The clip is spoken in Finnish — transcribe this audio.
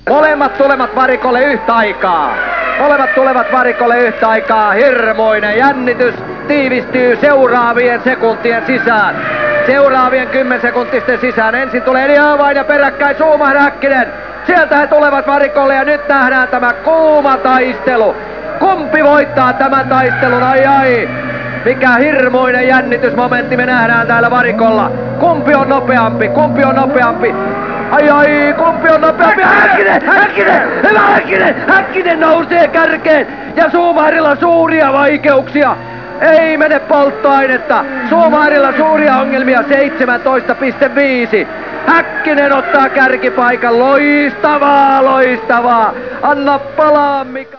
Molemmat tulevat varikolle yhtä aikaa. Molemmat tulevat varikolle yhtä aikaa. Hirmoinen jännitys tiivistyy seuraavien sekuntien sisään. Seuraavien 10 sekuntisten sisään. Ensin tulee Niavain ja peräkkäin Schumacher Häkkinen. Sieltä he tulevat varikolle ja nyt nähdään tämä kuuma taistelu. Kumpi voittaa tämän taistelun? Ai ai! Mikä hirmoinen jännitysmomentti me nähdään täällä varikolla. Kumpi on nopeampi? Kumpi on nopeampi? Ai ai, kumpi on nopeampi? Häkkinen! Häkkinen! Hyvä Häkkinen! Häkkinen nousee kärkeen ja Schumacherilla suuria vaikeuksia. Ei mene polttoainetta. Schumacherilla suuria ongelmia, 17,5. Häkkinen ottaa kärkipaikan. Loistavaa, loistavaa. Anna palaa, Mika.